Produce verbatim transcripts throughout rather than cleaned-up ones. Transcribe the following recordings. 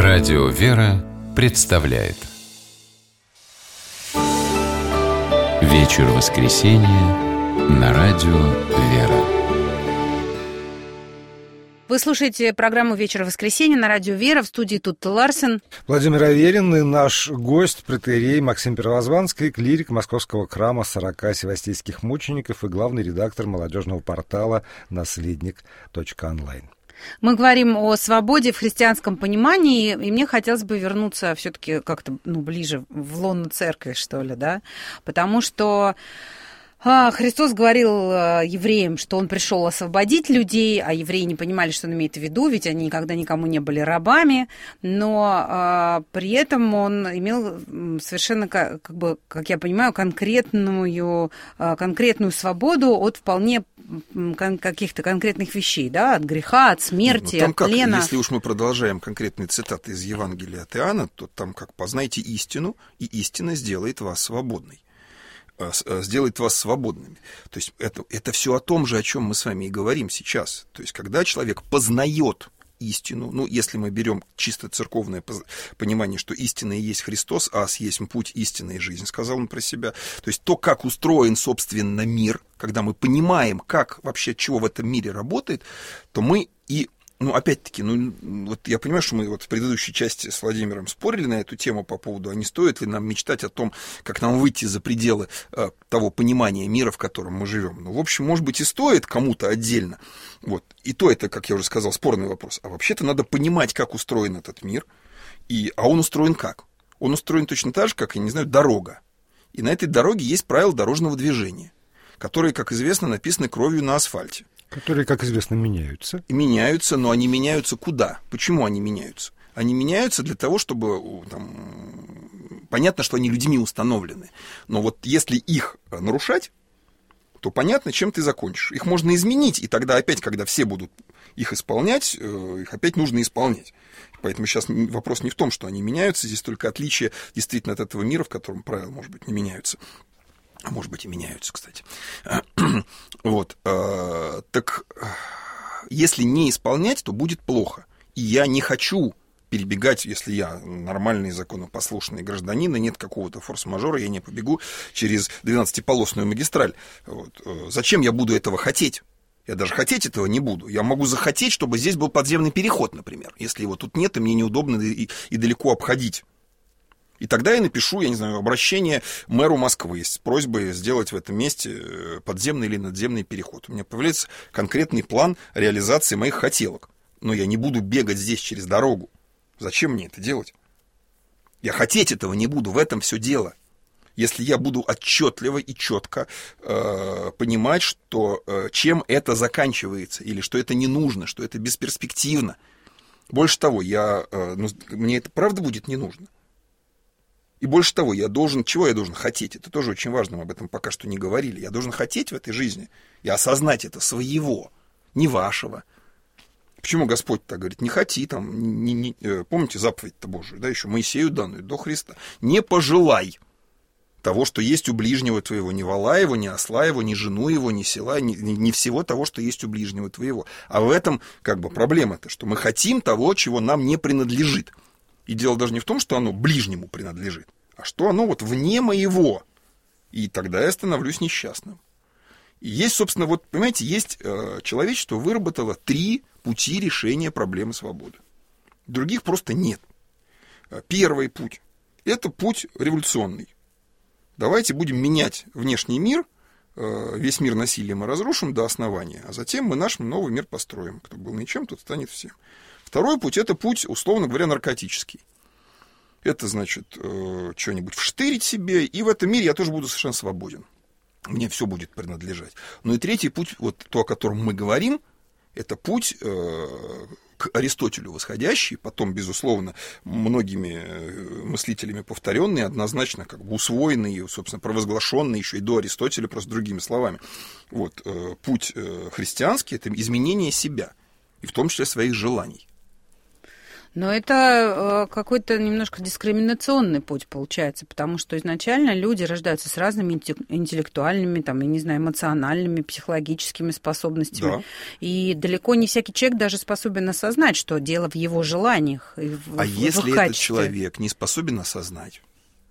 Радио «Вера» представляет вечер воскресенья на Радио «Вера». Вы слушаете программу «Вечер воскресенья» на Радио «Вера». В студии Тутта Ларсен. Владимир Аверин и наш гость, протоиерей Максим Первозванский, клирик Московского храма сорока севастийских мучеников и главный редактор молодежного портала наследник точка онлайн. Мы говорим о свободе в христианском понимании, и мне хотелось бы вернуться все-таки как-то ну, ближе в лоно церкви, что ли, да, потому что а, Христос говорил а, евреям, что Он пришел освободить людей, а евреи не понимали, что Он имеет в виду, ведь они никогда никому не были рабами, но а, при этом Он имел совершенно, как, как бы, как я понимаю, конкретную, а, конкретную свободу от вполне кон- каких-то конкретных вещей, да, от греха, от смерти, ну, там от как, плена. Если уж мы продолжаем конкретные цитаты из Евангелия от Иоанна, то там как «познайте истину, и истина сделает вас свободной». сделает вас свободными. То есть это, это все о том же, о чем мы с вами и говорим сейчас. То есть когда человек познает истину, ну, если мы берем чисто церковное понимание, что истина и есть Христос, ас есть путь, истина и жизнь, сказал он про себя. То есть то, как устроен, собственно, мир, когда мы понимаем, как вообще, чего в этом мире работает, то мы и Ну, опять-таки, ну, вот я понимаю, что мы вот в предыдущей части с Владимиром спорили на эту тему по поводу, а не стоит ли нам мечтать о том, как нам выйти за пределы э, того понимания мира, в котором мы живем. Ну, в общем, может быть, и стоит кому-то отдельно. Вот. И то это, как я уже сказал, спорный вопрос. А вообще-то надо понимать, как устроен этот мир. И, а он устроен как? Он устроен точно так же, как, я не знаю, дорога. И на этой дороге есть правила дорожного движения, которые, как известно, написаны кровью на асфальте. Которые, как известно, меняются. И меняются, но они меняются куда? Почему они меняются? Они меняются для того, чтобы... Там, понятно, что они людьми установлены. Но вот если их нарушать, то понятно, чем ты закончишь. Их можно изменить, и тогда опять, когда все будут их исполнять, их опять нужно исполнять. Поэтому сейчас вопрос не в том, что они меняются, здесь только отличие действительно от этого мира, в котором правила, может быть, не меняются. А может быть, и меняются, кстати. Вот. Так если не исполнять, то будет плохо. И я не хочу перебегать, если я нормальный законопослушный гражданин, и нет какого-то форс-мажора, я не побегу через двенадцатиполосную магистраль. Вот. Зачем я буду этого хотеть? Я даже хотеть этого не буду. Я могу захотеть, чтобы здесь был подземный переход, например. Если его тут нет, и мне неудобно и, и далеко обходить. И тогда я напишу, я не знаю, обращение мэру Москвы с просьбой сделать в этом месте подземный или надземный переход. У меня появляется конкретный план реализации моих хотелок. Но я не буду бегать здесь через дорогу. Зачем мне это делать? Я хотеть этого не буду, в этом все дело. Если я буду отчетливо и четко э, понимать, что, э, чем это заканчивается, или что это не нужно, что это бесперспективно. Больше того, я, э, ну, мне это правда будет не нужно. И больше того, я должен, чего я должен хотеть? Это тоже очень важно, мы об этом пока что не говорили. Я должен хотеть в этой жизни и осознать это своего, не вашего. Почему Господь так говорит? Не хоти, там, не, не, помните заповедь-то Божию, да, еще Моисею данную до Христа. Не пожелай того, что есть у ближнего твоего, ни вола его, ни осла его, ни жену его, ни села, ни, ни всего того, что есть у ближнего твоего. А в этом как бы проблема-то, что мы хотим того, чего нам не принадлежит. И дело даже не в том, что оно ближнему принадлежит, а что оно вот вне моего. И тогда я становлюсь несчастным. И есть, собственно, вот, понимаете, есть э, человечество выработало три пути решения проблемы свободы. Других просто нет. Первый путь – это путь революционный. Давайте будем менять внешний мир, э, весь мир насилием мы разрушим до основания, а затем мы наш новый мир построим. Кто был ничем, тот станет всем. Второй путь – это путь, условно говоря, наркотический. Это, значит, э, что-нибудь вштырить себе, и в этом мире я тоже буду совершенно свободен. Мне все будет принадлежать. Ну и третий путь, вот то, о котором мы говорим, это путь э, к Аристотелю восходящий, потом, безусловно, многими мыслителями повторенный, однозначно как бы усвоенный, собственно, провозглашенный еще и до Аристотеля, просто другими словами. Вот, э, путь э, христианский – это изменение себя, и в том числе своих желаний. Но это э, какой-то немножко дискриминационный путь получается, потому что изначально люди рождаются с разными интеллектуальными, там, я не знаю, эмоциональными, психологическими способностями. Да. И далеко не всякий человек даже способен осознать, что дело в его желаниях. И в, а в если их этот человек не способен осознать,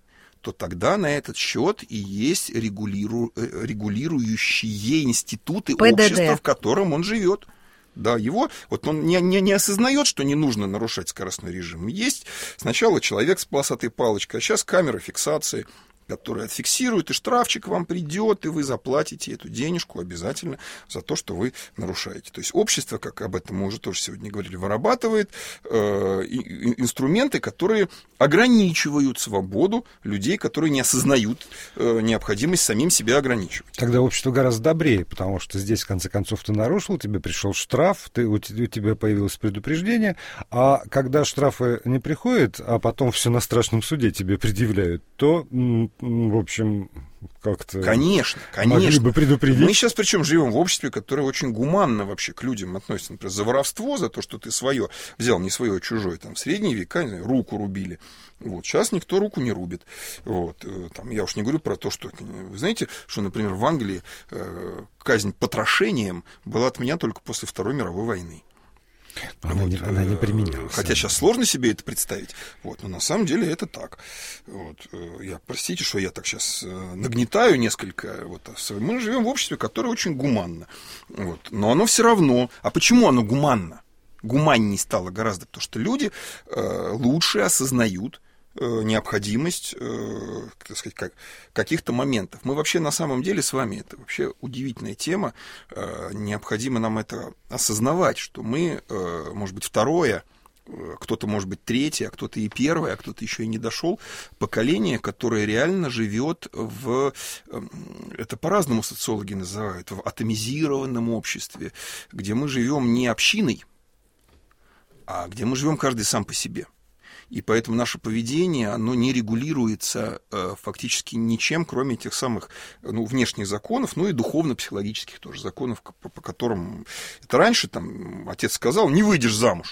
то тогда на этот счет и есть регулиру... регулирующие институты ПДД. Общества, в котором он живет. Да, его, вот он не, не, не осознает, что не нужно нарушать скоростной режим. Есть сначала человек с полосатой палочкой, а сейчас камера фиксации, которая отфиксирует, и штрафчик вам придет, и вы заплатите эту денежку обязательно за то, что вы нарушаете. То есть общество, как об этом мы уже тоже сегодня говорили, вырабатывает э, инструменты, которые ограничивают свободу людей, которые не осознают э, необходимость самим себя ограничивать. Тогда общество гораздо добрее, потому что здесь, в конце концов, ты нарушил, тебе пришел штраф, ты, у тебя появилось предупреждение, а когда штрафы не приходят, а потом все на страшном суде тебе предъявляют, то... в общем, как-то... Конечно, конечно. Могли бы предупредить. Мы сейчас причем живем в обществе, которое очень гуманно вообще к людям относится. Например, за воровство, за то, что ты свое взял, не свое, а чужое. Там, в средние века знаю, руку рубили. Вот. Сейчас никто руку не рубит. Вот. Там, я уж не говорю про то, что... Вы знаете, что, например, в Англии э, казнь потрошением была отменена только после Второй мировой войны. Она, вот, не, она не применялась. Хотя сейчас сложно себе это представить. Вот, но на самом деле это так. Вот, я, простите, что я так сейчас нагнетаю несколько. Вот, мы живем в обществе, которое очень гуманно. Вот, но оно все равно. А почему оно гуманно? Гуманнее стало гораздо, потому что люди э, лучше осознают необходимость, так сказать, как, каких-то моментов. Мы вообще на самом деле с вами, это вообще удивительная тема, необходимо нам это осознавать, что мы, может быть, второе, кто-то, может быть, третье, а кто-то и первое, а кто-то еще и не дошел, поколение, которое реально живет в, это по-разному социологи называют, в атомизированном обществе, где мы живем не общиной, а где мы живем каждый сам по себе. И поэтому наше поведение, оно не регулируется э, фактически ничем, кроме тех самых ну, внешних законов, ну и духовно-психологических тоже законов, по, по которым... Это раньше там отец сказал, не выйдешь замуж.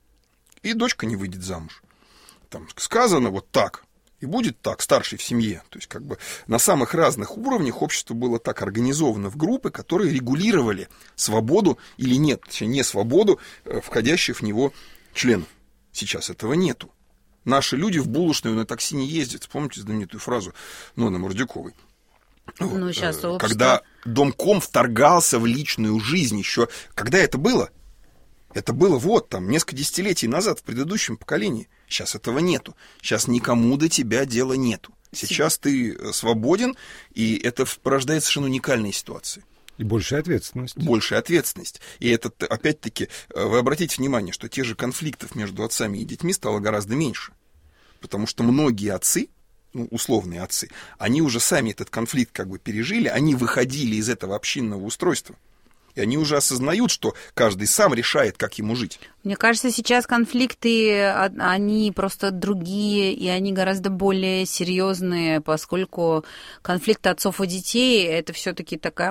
И дочка не выйдет замуж. Там сказано вот так. И будет так, старший в семье. То есть как бы на самых разных уровнях общество было так организовано в группы, которые регулировали свободу или нет, точнее, не свободу э, входящих в него членов. Сейчас этого нету. Наши люди в булочную на такси не ездят. Вспомните знаменитую фразу Ноны Мордюковой. Ну, сейчас общество... Когда домком вторгался в личную жизнь еще... Когда это было? Это было вот там несколько десятилетий назад в предыдущем поколении. Сейчас этого нету. Сейчас никому до тебя дела нету. Сейчас ты свободен, и это порождает совершенно уникальные ситуации. И большая ответственность. Большая ответственность. И это, опять-таки, вы обратите внимание, что тех же конфликтов между отцами и детьми стало гораздо меньше. Потому что многие отцы, ну, условные отцы, они уже сами этот конфликт как бы пережили, они выходили из этого общинного устройства. И они уже осознают, что каждый сам решает, как ему жить. Мне кажется, сейчас конфликты, они просто другие, и они гораздо более серьезные, поскольку конфликт отцов и детей, это все-таки такая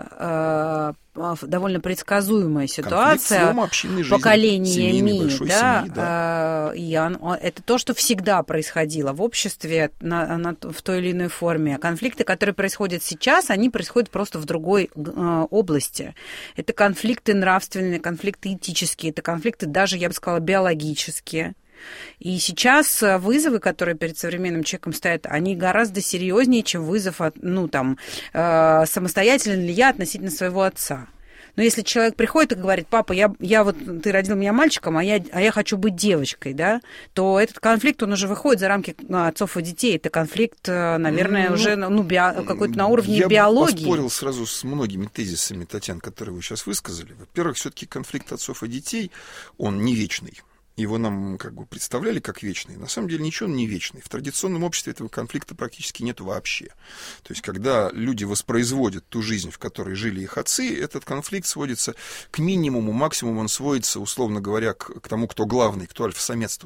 была э, довольно предсказуемая ситуация поколениями. Да, семьи, да. Э, и он, это то, что всегда происходило в обществе на, на, в той или иной форме. Конфликты, которые происходят сейчас, они происходят просто в другой э, области. Это конфликты нравственные, конфликты этические, это конфликты даже, я бы сказала, биологические. И сейчас вызовы, которые перед современным человеком стоят, они гораздо серьезнее, чем вызов от, ну, там, э, самостоятельно ли я относительно своего отца. Но если человек приходит и говорит: папа, я, я вот, ты родил меня мальчиком, а я, а я хочу быть девочкой, да, то этот конфликт, он уже выходит за рамки отцов и детей. Это конфликт, наверное, ну, уже ну, био, какой-то на уровне я биологии. Я поспорил сразу с многими тезисами, Татьяна, которые вы сейчас высказали. Во-первых, все-таки конфликт отцов и детей, он не вечный. Его нам как бы представляли как вечный. На самом деле ничего он не вечный. В традиционном обществе этого конфликта практически нет вообще. То есть, когда люди воспроизводят ту жизнь, в которой жили их отцы, этот конфликт сводится к минимуму, максимум он сводится, условно говоря, к, к тому, кто главный, кто альфа-самец тут.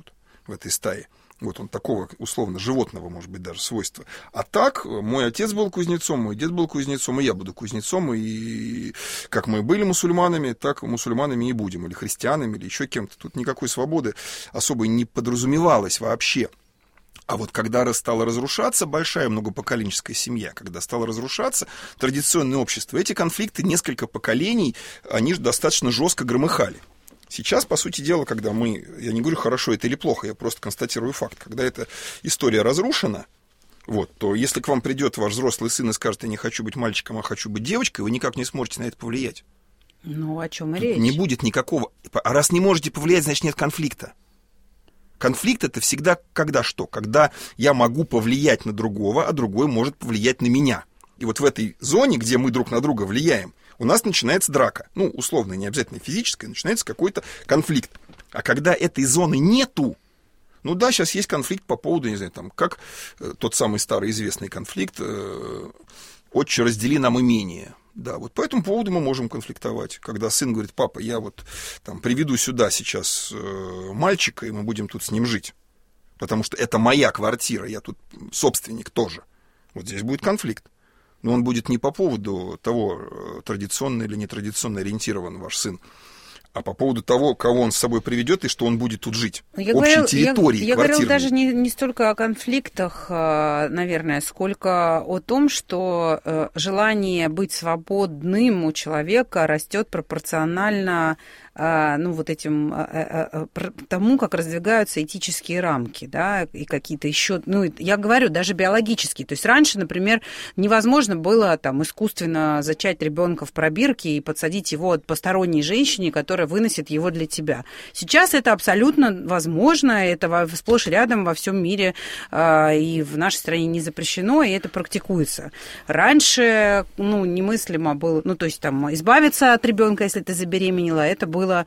в этой стае. Вот он такого, условно, животного, может быть, даже свойства. А так, мой отец был кузнецом, мой дед был кузнецом, и я буду кузнецом, и как мы были мусульманами, так мусульманами и будем, или христианами, или еще кем-то. Тут никакой свободы особой не подразумевалось вообще. А вот когда стала разрушаться большая многопоколенческая семья, когда стало разрушаться традиционное общество, эти конфликты несколько поколений, они же достаточно жестко громыхали. Сейчас, по сути дела, когда мы, я не говорю, хорошо это или плохо, я просто констатирую факт, когда эта история разрушена, вот, то если к вам придет ваш взрослый сын и скажет, я не хочу быть мальчиком, а хочу быть девочкой, вы никак не сможете на это повлиять. Ну, о чем и Тут речь? не будет никакого... А раз не можете повлиять, значит, нет конфликта. Конфликт — это всегда когда что? Когда я могу повлиять на другого, а другой может повлиять на меня. И вот в этой зоне, где мы друг на друга влияем, у нас начинается драка. Ну, условно, не обязательно физическая, начинается какой-то конфликт. А когда этой зоны нету, ну да, сейчас есть конфликт по поводу, не знаю, там, как э, тот самый старый известный конфликт э, «Отче, раздели нам имение». Да, вот по этому поводу мы можем конфликтовать. Когда сын говорит, папа, я вот там приведу сюда сейчас э, мальчика, и мы будем тут с ним жить. Потому что это моя квартира, я тут собственник тоже. Вот здесь будет конфликт. Но он будет не по поводу того, традиционно или нетрадиционно ориентирован ваш сын, а по поводу того, кого он с собой приведет и что он будет тут жить. Я общей говорил, территории я, я говорил даже не, не столько о конфликтах, наверное, сколько о том, что желание быть свободным у человека растет пропорционально ну, вот этим, тому, как раздвигаются этические рамки, да, и какие-то еще, ну, я говорю, даже биологические. То есть раньше, например, невозможно было там искусственно зачать ребенка в пробирке и подсадить его от посторонней женщине, которая выносит его для тебя. Сейчас это абсолютно возможно, это сплошь и рядом во всем мире и в нашей стране не запрещено, и это практикуется. Раньше, ну, немыслимо было, ну, то есть там избавиться от ребенка, если ты забеременела, это было было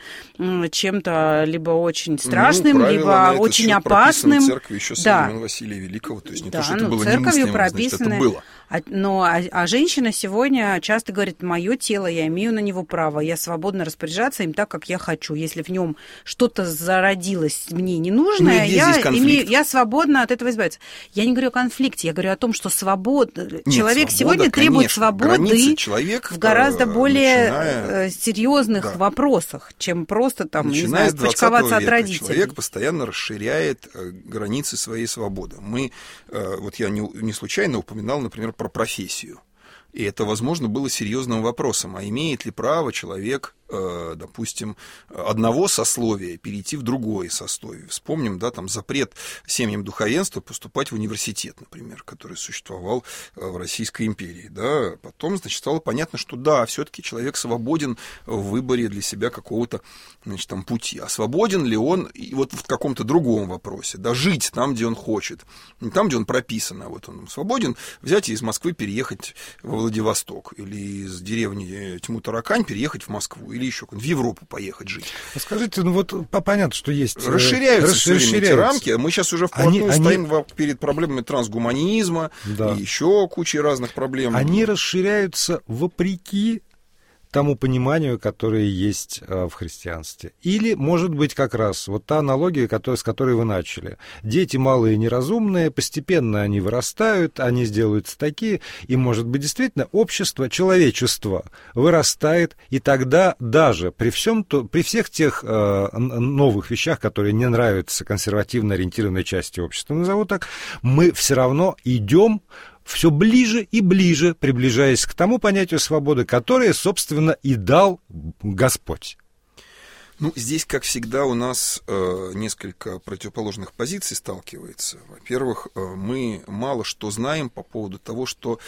чем-то либо очень страшным, ну, либо очень опасным. В церкви еще с да. Василия Великого, то есть не да, то, что ну, это было церковью немыслимо, значит, это было. А, но, а, а женщина сегодня часто говорит, мое тело, я имею на него право, я свободно распоряжаться им так, как я хочу. Если в нем что-то зародилось мне ненужное, ну, я, имею, я свободна от этого избавиться. Я не говорю о конфликте, я говорю о том, что свобод... Нет, человек свобода, сегодня конечно, требует свободы человек, в гораздо более начиная... серьезных да. вопросах, чем просто там, начиная не знаю, почковаться от родителей. Человек постоянно расширяет границы своей свободы. Мы, вот я не, не случайно упоминал, например, про профессию. И это, возможно, было серьезным вопросом. А имеет ли право человек, э, допустим, одного сословия перейти в другое сословие? Вспомним, да, там запрет семьям духовенства поступать в университет, например, который существовал в Российской империи. Да? Потом, значит, стало понятно, что да, все-таки человек свободен в выборе для себя какого-то, значит, там, пути. А свободен ли он и вот в каком-то другом вопросе? Да, жить там, где он хочет, не там, где он прописан. А вот он свободен взять и из Москвы переехать в Владивосток, или из деревни Тьму-Таракань переехать в Москву, или еще в Европу поехать жить. Скажите, ну вот понятно, что есть... Расширяются все время эти рамки, мы сейчас уже вплотную они, стоим они... перед проблемами трансгуманизма, да. и еще кучей разных проблем. Они расширяются вопреки тому пониманию, которое есть в христианстве. Или, может быть, как раз вот та аналогия, которая, с которой вы начали. Дети малые и неразумные, постепенно они вырастают, они сделаются такие, и, может быть, действительно, общество, человечество вырастает, и тогда даже при, всем, при всех тех э, новых вещах, которые не нравятся консервативно ориентированной части общества, назову так, мы все равно идем все ближе и ближе, приближаясь к тому понятию свободы, которое, собственно, и дал Господь. Ну, здесь, как всегда, у нас э, несколько противоположных позиций сталкивается. Во-первых, э, мы мало что знаем по поводу того, что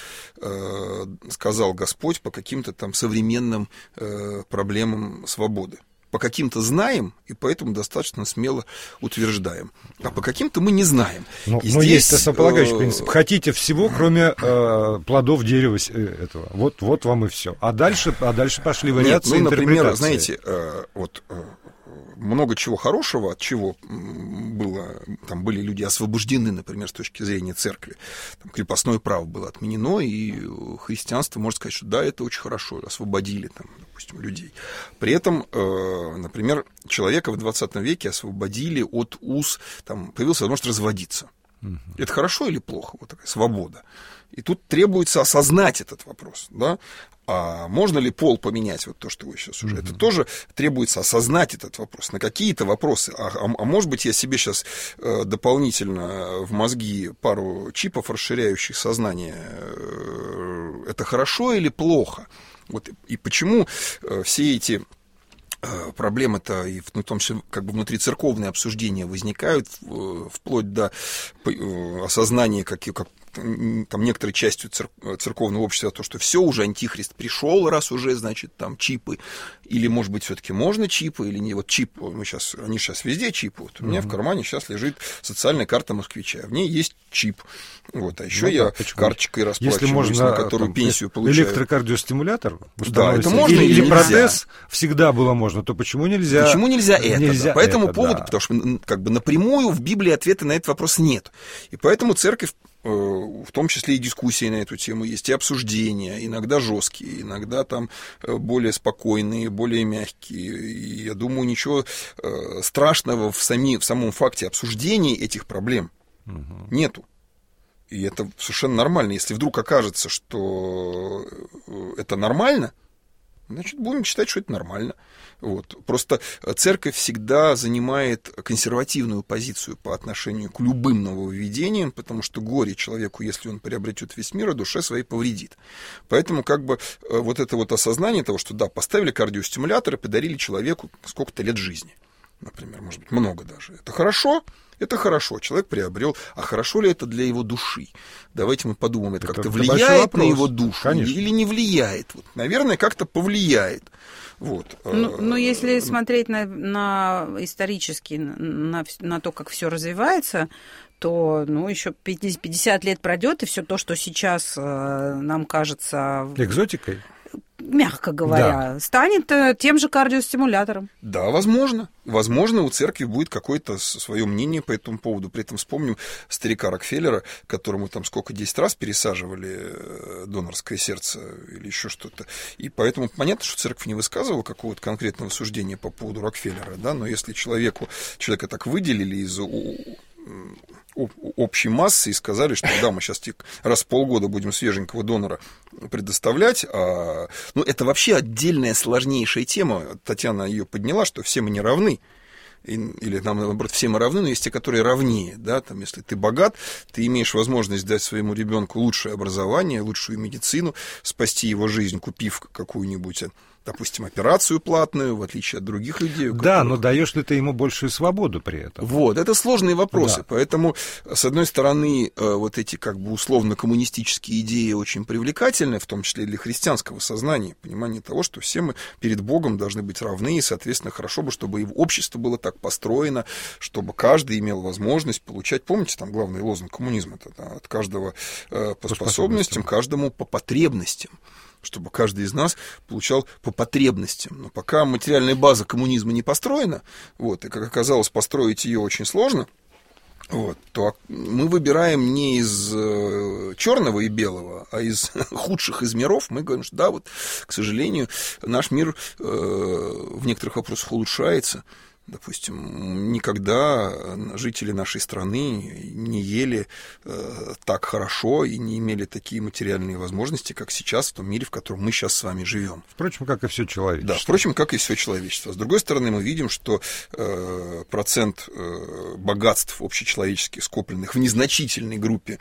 э, сказал Господь по каким-то там современным э, проблемам свободы. По каким-то знаем, и поэтому достаточно смело утверждаем. А по каким-то мы не знаем. Но, но здесь, есть основополагающий э... принцип. Хотите всего, кроме э, плодов дерева этого. Вот, вот вам и все. А дальше, а дальше пошли вариации. Нет, ну, например, знаете, э, вот э, много чего хорошего, от чего было там были люди освобождены, например, с точки зрения церкви. Там крепостное право было отменено, и христианство, можно сказать, что да, это очень хорошо, освободили, там, допустим, людей. При этом, например, человека в двадцатом веке освободили от уз, там, появилась возможность разводиться. Угу. Это хорошо или плохо? Вот такая свобода. И тут требуется осознать этот вопрос, да? А можно ли пол поменять, вот то, что вы сейчас уже... Mm-hmm. Это тоже требуется осознать этот вопрос. На какие-то вопросы. А, а, а может быть, я себе сейчас э, дополнительно в мозги пару чипов, расширяющих сознание. Э, это хорошо или плохо? Вот, и почему э, все эти... проблемы-то и в том числе как бы внутрицерковные обсуждения возникают вплоть до осознания, как, как там некоторой частью церковного общества, то, что все уже антихрист пришел, раз уже, значит, там чипы, или, может быть, все-таки можно чипы, или не, вот чип, мы сейчас, они сейчас везде чипы, вот у меня mm-hmm. в кармане сейчас лежит социальная карта москвича, в ней есть чип, вот, а еще ну, я да, карточкой расплачиваюсь, если можно, на которую там, пенсию получаю. Электрокардиостимулятор? Да, это можно или, или протез всегда было можно, то почему нельзя? Почему нельзя это? Нельзя да? По этому это, поводу, да. потому что как бы напрямую в Библии ответа на этот вопрос нет. И поэтому церковь, в том числе и дискуссии на эту тему есть, и обсуждения, иногда жесткие, иногда там более спокойные, более мягкие. И я думаю, ничего страшного в, сами, в самом факте обсуждения этих проблем угу. нету. И это совершенно нормально. Если вдруг окажется, что это нормально, значит, будем считать, что это нормально. Вот. Просто церковь всегда занимает консервативную позицию по отношению к любым нововведениям, потому что горе человеку, если он приобретет весь мир, а душе своей повредит. Поэтому как бы вот это вот осознание того, что да, поставили кардиостимулятор и подарили человеку сколько-то лет жизни, например, может быть, много даже. Это хорошо? Это хорошо, человек приобрел. А хорошо ли это для его души? Давайте мы подумаем, это, это как-то влияет на его душу Конечно. Или не влияет? Вот, наверное, как-то повлияет. Вот. Ну, ну, если смотреть на, на исторически, на, на то, как все развивается, то ну, еще пятьдесят лет пройдет, и все то, что сейчас нам кажется... Экзотикой? Мягко говоря, да. станет тем же кардиостимулятором. Да, возможно. Возможно, у церкви будет какое-то свое мнение по этому поводу. При этом вспомним старика Рокфеллера, которому там сколько, десять раз пересаживали донорское сердце или еще что-то. И поэтому понятно, что церковь не высказывала какого-то конкретного суждения по поводу Рокфеллера, да, но если человеку, человека так выделили из общей массы и сказали, что да, мы сейчас раз в полгода будем свеженького донора предоставлять. А... Ну, это вообще отдельная сложнейшая тема. Татьяна ее подняла, что все мы не равны. Или, наоборот, все мы равны, но есть те, которые равнее. Да? Там, если ты богат, ты имеешь возможность дать своему ребенку лучшее образование, лучшую медицину, спасти его жизнь, купив какую-нибудь, допустим, операцию платную, в отличие от других людей. Да, которых... но даешь ли ты ему большую свободу при этом? Вот, это сложные вопросы. Да. Поэтому, с одной стороны, вот эти как бы условно-коммунистические идеи очень привлекательны, в том числе и для христианского сознания, понимание того, что все мы перед Богом должны быть равны, и, соответственно, хорошо бы, чтобы и общество было так построено, чтобы каждый имел возможность получать, помните, там главный лозунг коммунизма, да, от каждого э, по, по способностям, каждому по потребностям, чтобы каждый из нас получал по потребностям. Но пока материальная база коммунизма не построена, вот, и, как оказалось, построить ее очень сложно, вот, то мы выбираем не из э, черного и белого, а из худших из миров. Мы говорим, что да, вот, к сожалению, наш мир э, в некоторых вопросах улучшается. Допустим, никогда жители нашей страны не ели э, так хорошо и не имели такие материальные возможности, как сейчас в том мире, в котором мы сейчас с вами живем. Впрочем, как и все человечество. Да, впрочем, как и все человечество. С другой стороны, мы видим, что э, процент э, богатств общечеловеческих, скопленных в незначительной группе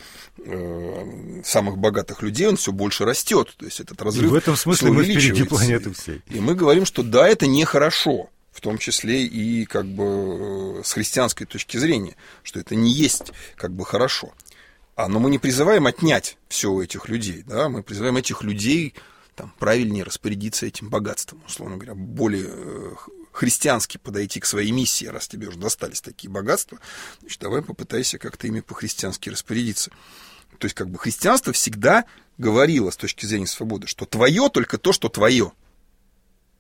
э, самых богатых людей, он все больше растет. То есть этот разрыв и в этом смысле мы впереди планеты всей. И мы говорим, что да, это нехорошо. В том числе и как бы с христианской точки зрения, что это не есть как бы хорошо. А, но мы не призываем отнять все у этих людей, да? Мы призываем этих людей там, правильнее распорядиться этим богатством, условно говоря, более христиански подойти к своей миссии, раз тебе уже достались такие богатства, значит, давай попытайся как-то ими по-христиански распорядиться. То есть как бы христианство всегда говорило с точки зрения свободы, что твое только то, что твое.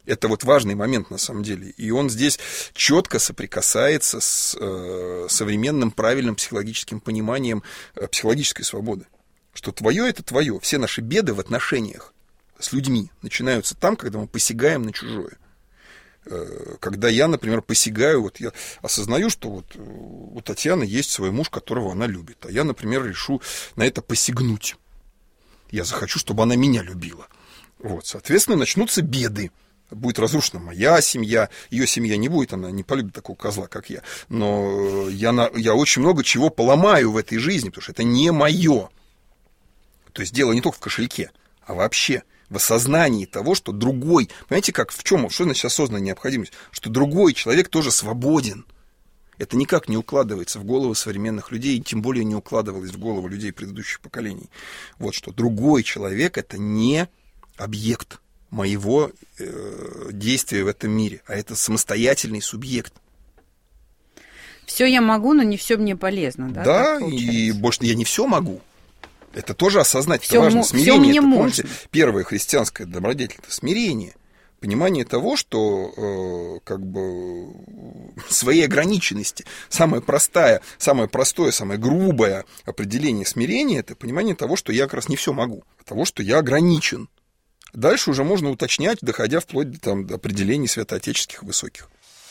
Это вот важный момент на самом деле. И он здесь четко соприкасается с э, современным правильным психологическим пониманием э, психологической свободы. Что твое — это твое. Все наши беды в отношениях с людьми начинаются там, когда мы посягаем на чужое. Э, когда я, например, посягаю, вот я осознаю, что вот у Татьяны есть свой муж, которого она любит. А я, например, решу на это посягнуть. Я захочу, чтобы она меня любила. Вот, соответственно, начнутся беды. Будет разрушена моя семья, ее семья не будет, она не полюбит такого козла, как я. Но я, на, я очень много чего поломаю в этой жизни, потому что это не мое. То есть дело не только в кошельке, а вообще в осознании того, что другой... Понимаете, как, в чем, что значит осознанная необходимость? Что другой человек тоже свободен. Это никак не укладывается в головы современных людей, и тем более не укладывалось в голову людей предыдущих поколений. Вот что другой человек — это не объект моего э, действия в этом мире, а это самостоятельный субъект. Все я могу, но не все мне полезно, да? Да, и больше я не все могу. Это тоже осознать, всё это важно. М- смирение, это, помните, можно. Первая христианская добродетель — это смирение. Понимание того, что э, как бы своей ограниченности, самое простое, самое простое, самое грубое определение смирения — это понимание того, что я как раз не все могу, а того, что я ограничен. Дальше уже можно уточнять, доходя вплоть до, там, до определений святоотеческих высоких.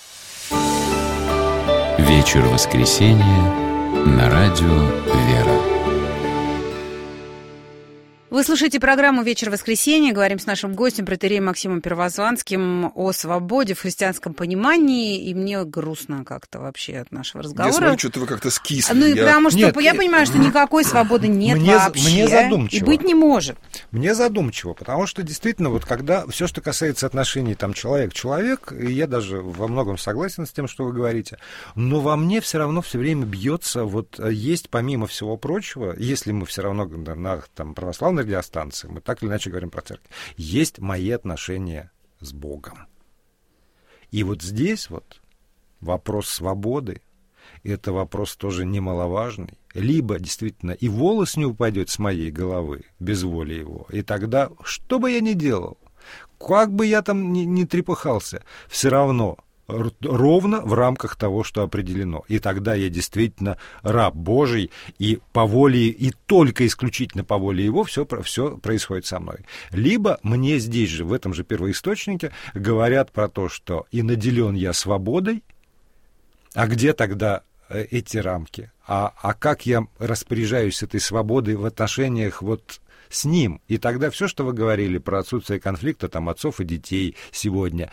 Вечер воскресенья на радио «Вера». Вы слушаете программу «Вечер воскресенья». Говорим с нашим гостем, протоиереем Максимом Первозванским, о свободе в христианском понимании. И мне грустно как-то вообще от нашего разговора. Я смотрю, что-то вы как-то скисли. Ну, я... потому что Нет, я понимаю, что никакой свободы нет мне, вообще. Мне задумчиво. И быть не может. Мне задумчиво, потому что действительно, вот когда все, что касается отношений там человек-человек, и я даже во многом согласен с тем, что вы говорите, но во мне все равно все время бьется, вот есть помимо всего прочего, если мы все равно на, на там, православной радиостанции, мы так или иначе говорим про церковь, есть мои отношения с Богом. И вот здесь вот вопрос свободы, это вопрос тоже немаловажный. Либо действительно и волос не упадет с моей головы без воли его, и тогда, что бы я ни делал, как бы я там ни, ни трепыхался, все равно ровно в рамках того, что определено. И тогда я действительно раб Божий, и по воле, и только исключительно по воле его все, все происходит со мной. Либо мне здесь же, в этом же первоисточнике, говорят про то, что и наделен я свободой, а где тогда эти рамки? А, а как я распоряжаюсь этой свободой в отношениях вот с ним? И тогда все, что вы говорили про отсутствие конфликта там, отцов и детей сегодня,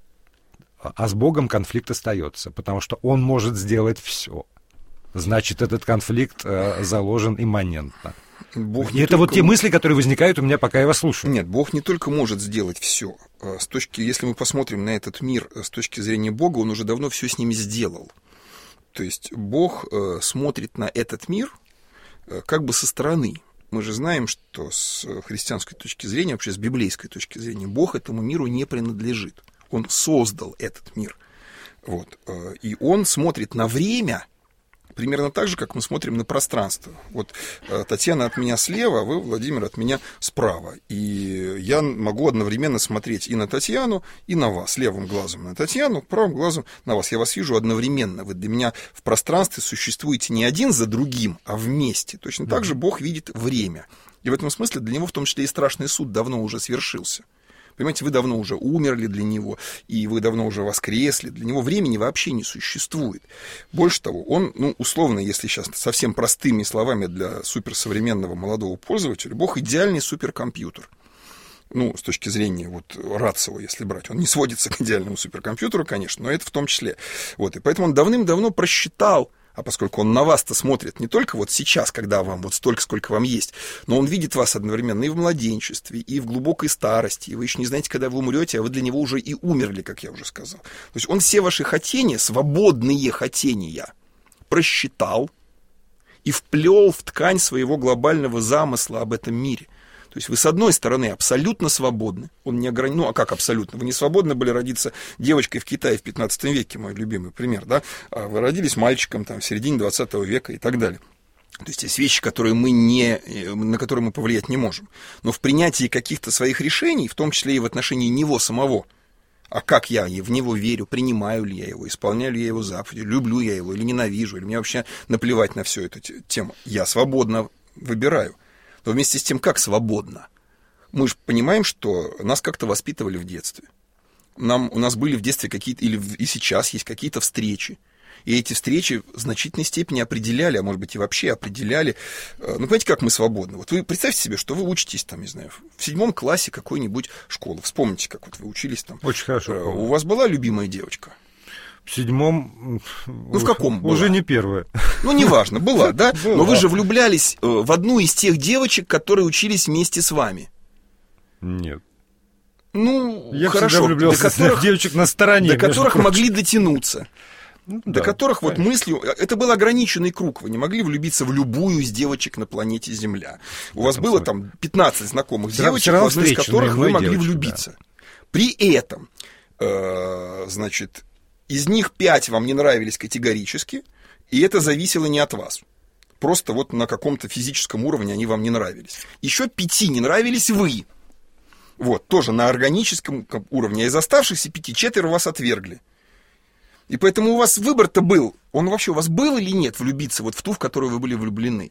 а с Богом конфликт остается, потому что Он может сделать все. Значит, этот конфликт э, заложен имманентно. Бог и это вот те мысли, которые возникают у меня, пока я вас слушаю. Нет, Бог не только может сделать все. С точки, если мы посмотрим на этот мир с точки зрения Бога, Он уже давно все с ними сделал. То есть Бог э, смотрит на этот мир э, как бы со стороны. Мы же знаем, что с христианской точки зрения, вообще с библейской точки зрения, Бог этому миру не принадлежит. Он создал этот мир. Вот. И он смотрит на время примерно так же, как мы смотрим на пространство. Вот Татьяна от меня слева, а вы, Владимир, от меня справа. И я могу одновременно смотреть и на Татьяну, и на вас. Левым глазом на Татьяну, правым глазом на вас. Я вас вижу одновременно. Вы для меня в пространстве существуете не один за другим, а вместе. Точно так же Бог видит время. И в этом смысле для него в том числе и страшный суд давно уже свершился. Понимаете, вы давно уже умерли для него, и вы давно уже воскресли. Для него времени вообще не существует. Больше того, он, ну, условно, если сейчас совсем простыми словами для суперсовременного молодого пользователя, Бог идеальный суперкомпьютер. Ну, с точки зрения вот рацио, если брать. Он не сводится к идеальному суперкомпьютеру, конечно, но это в том числе. Вот, и поэтому он давным-давно просчитал. А поскольку он на вас-то смотрит не только вот сейчас, когда вам вот столько, сколько вам есть, но он видит вас одновременно и в младенчестве, и в глубокой старости, и вы еще не знаете, когда вы умрете, а вы для него уже и умерли, как я уже сказал. То есть он все ваши хотения, свободные хотения, просчитал и вплел в ткань своего глобального замысла об этом мире. То есть вы, с одной стороны, абсолютно свободны. Он не ограничен. Ну, а как абсолютно? Вы не свободны были родиться девочкой в Китае в пятнадцатом веке, мой любимый пример, да? А вы родились мальчиком там, в середине двадцатого века и так далее. То есть есть вещи, которые мы не, на которые мы повлиять не можем. Но в принятии каких-то своих решений, в том числе и в отношении него самого, А как я в него верю, принимаю ли я его, исполняю ли я его заповеди, люблю я его или ненавижу, или мне вообще наплевать на всю эту тему. Я свободно выбираю. Но вместе с тем, как свободно? Мы же понимаем, что нас как-то воспитывали в детстве. Нам, у нас были в детстве какие-то, или и сейчас есть какие-то встречи. И эти встречи в значительной степени определяли, а может быть и вообще определяли, ну, понимаете, как мы свободны. Вот вы представьте себе, что вы учитесь там, не знаю, в седьмом классе какой-нибудь школы. Вспомните, как вот вы учились там. Очень хорошо. У вас была любимая девочка? В седьмом... Ну, в каком была? Уже не первая. Ну, неважно, была, да? Была. Но вы же влюблялись в одну из тех девочек, которые учились вместе с вами. Нет. Ну, я хорошо. Я влюблялся до которых, в девочек на стороне. До которых прочим. могли дотянуться. Ну, до да, которых конечно. вот мыслью... Это был ограниченный круг. Вы не могли влюбиться в любую из девочек на планете Земля. У вас было там пятнадцать знакомых все девочек, равно в одну из которых вы могли девочки, влюбиться. Да. При этом, э, значит, из них пять вам не нравились категорически, и это зависело не от вас. Просто вот на каком-то физическом уровне они вам не нравились. Еще пяти не нравились вы. Вот, тоже на органическом уровне. А из оставшихся пяти четверо вас отвергли. И поэтому у вас выбор-то был. Он вообще у вас был или нет влюбиться вот в ту, в которую вы были влюблены?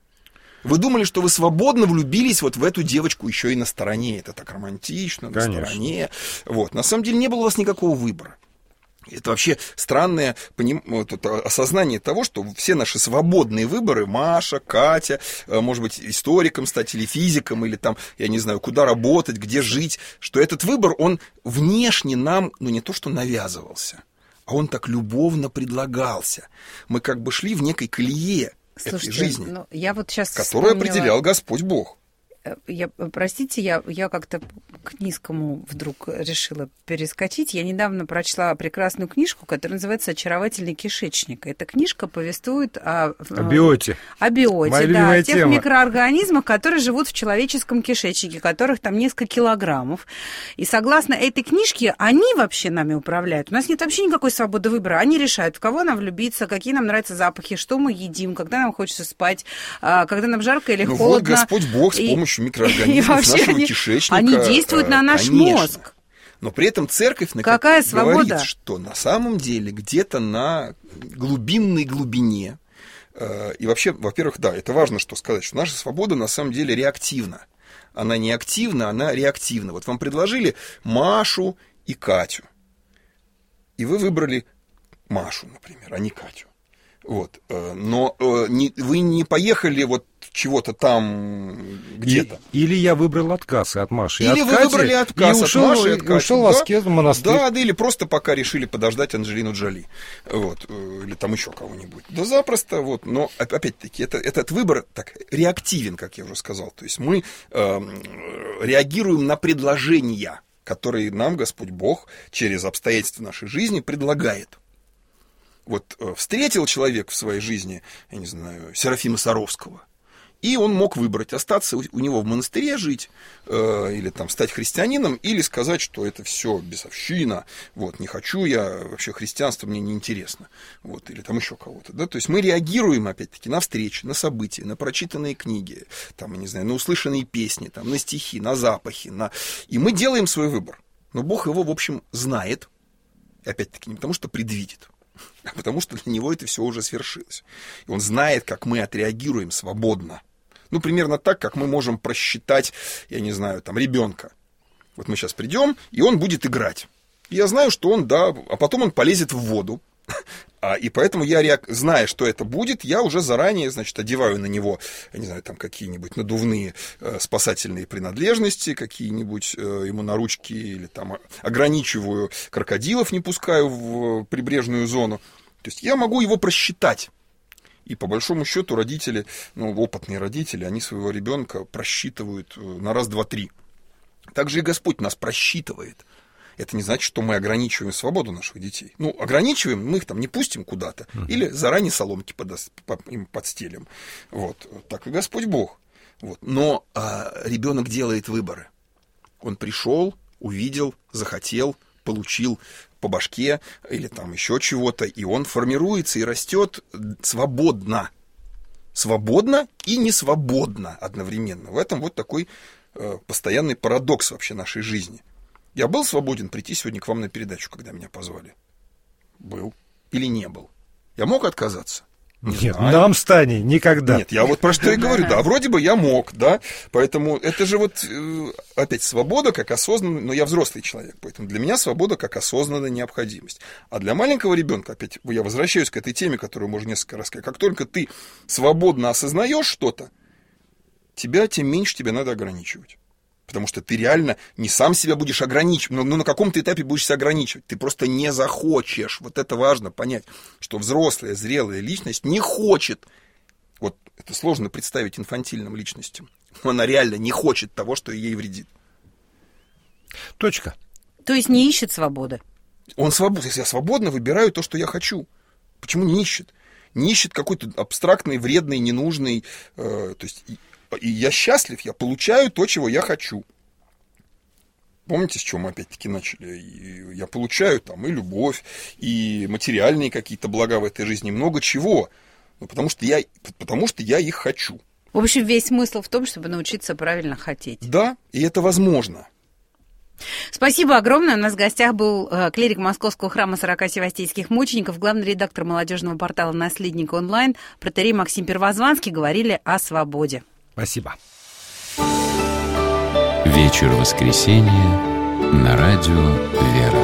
Вы думали, что вы свободно влюбились вот в эту девочку еще и на стороне. Это так романтично, на Конечно. стороне. Вот. На самом деле не было у вас никакого выбора. Это вообще странное поним... вот это осознание того, что все наши свободные выборы, Маша, Катя, может быть, историком стать или физиком, или там, я не знаю, куда работать, где жить, что этот выбор, он внешне нам, ну, не то что навязывался, а он так любовно предлагался. Мы как бы шли в некой колее. Слушайте, этой жизни, ну, я вот сейчас которую вспомнила... определял Господь Бог. Я, простите, я, я как-то к низкому вдруг решила перескочить. Я недавно прочла прекрасную книжку, которая называется «Очаровательный кишечник». Эта книжка повествует о... О биоте. О биоте, Моя да. О тех тема. микроорганизмах, которые живут в человеческом кишечнике, которых там несколько килограммов. И согласно этой книжке, они вообще нами управляют. У нас нет вообще никакой свободы выбора. Они решают, в кого нам влюбиться, какие нам нравятся запахи, что мы едим, когда нам хочется спать, когда нам жарко или ну холодно. Вот Господь Бог с помощью микроорганизмов нашего они, кишечника. Они действуют на наш конечно. мозг. Но при этом церковь на Какая говорит, свобода? что на самом деле где-то на глубинной глубине, э, и вообще, во-первых, да, это важно, что сказать, что наша свобода на самом деле реактивна. Она не активна, она реактивна. Вот вам предложили Машу и Катю. И вы выбрали Машу, например, а не Катю. Вот. Но не, вы не поехали вот чего-то там где-то. И, или я выбрал отказ от Маши. Или от вы Кати, выбрали отказ и от ушел, Маши, и от Кати. Ушел да? в аскез в монастырь. Да, да, или просто пока решили подождать Анджелину Джоли. Вот. Или там еще кого-нибудь. Да запросто. Вот. Но опять-таки это, этот выбор так реактивен, как я уже сказал. То есть мы э, реагируем на предложения, которые нам Господь Бог через обстоятельства нашей жизни предлагает. Вот встретил человек в своей жизни, я не знаю, Серафима Саровского, и он мог выбрать, остаться у него в монастыре жить, э, или там стать христианином, или сказать, что это все бесовщина, вот, не хочу я, вообще христианство мне не интересно, вот, или там еще кого-то, да, то есть мы реагируем, опять-таки, на встречи, на события, на прочитанные книги, там, я не знаю, на услышанные песни, там, на стихи, на запахи, на... и мы делаем свой выбор, но Бог его, в общем, знает, опять-таки, не потому что предвидит, а потому что для него это все уже свершилось. И он знает, как мы отреагируем свободно. Ну, примерно так, как мы можем просчитать, я не знаю, там, ребенка. Вот мы сейчас придем, и он будет играть. И я знаю, что он, да, а потом он полезет в воду. А, и поэтому я, зная, что это будет, я уже заранее, значит, одеваю на него, я не знаю, там какие-нибудь надувные э, спасательные принадлежности, какие-нибудь э, ему на ручки, или там ограничиваю крокодилов, не пускаю в прибрежную зону. То есть я могу его просчитать. И по большому счету родители, ну, опытные родители, они своего ребенка просчитывают на раз, два, три. Также и Господь нас просчитывает. Это не значит, что мы ограничиваем свободу наших детей. Ну, ограничиваем, мы их там не пустим куда-то. Uh-huh. Или заранее соломки под, им подстелим. Вот. Так и Господь Бог. Вот. Но а, ребенок делает выборы. Он пришел, увидел, захотел, получил по башке или там еще чего-то, и он формируется и растет свободно. Свободно и не свободно одновременно. В этом вот такой э, постоянный парадокс вообще нашей жизни. Я был свободен прийти сегодня к вам на передачу, когда меня позвали? Был. Или не был? Я мог отказаться? Не Нет, знаю. Нам с Таней никогда. Нет, я вот про что и говорю, да, вроде бы я мог, да, поэтому это же вот, опять, свобода как осознанная, но я взрослый человек, поэтому для меня свобода как осознанная необходимость. А для маленького ребенка, опять, я возвращаюсь к этой теме, которую мы уже несколько раз сказали, как только ты свободно осознаешь что-то, тебя, тем меньше тебе надо ограничивать. Потому что ты реально не сам себя будешь ограничивать, но, но на каком-то этапе будешь себя ограничивать. Ты просто не захочешь. Вот это важно понять, что взрослая, зрелая личность не хочет. Вот это сложно представить инфантильным личностям. Но она реально не хочет того, что ей вредит. Точка. То есть не ищет свободы? Он свободен. Если я свободно выбираю то, что я хочу. Почему не ищет? Не ищет какой-то абстрактный, вредный, ненужный... Э, то есть... И я счастлив, я получаю то, чего я хочу. Помните, с чего мы опять-таки начали? И я получаю там и любовь, и материальные какие-то блага в этой жизни, много чего. Ну, потому что я, потому что я их хочу. В общем, весь смысл в том, чтобы научиться правильно хотеть. Да, и это возможно. Спасибо огромное. У нас в гостях был э, клирик Московского храма сорока севастийских мучеников, главный редактор молодежного портала «Наследник онлайн», протоиерей Максим Первозванский. Говорили о свободе. Спасибо. Вечер воскресенья на радио «Вера».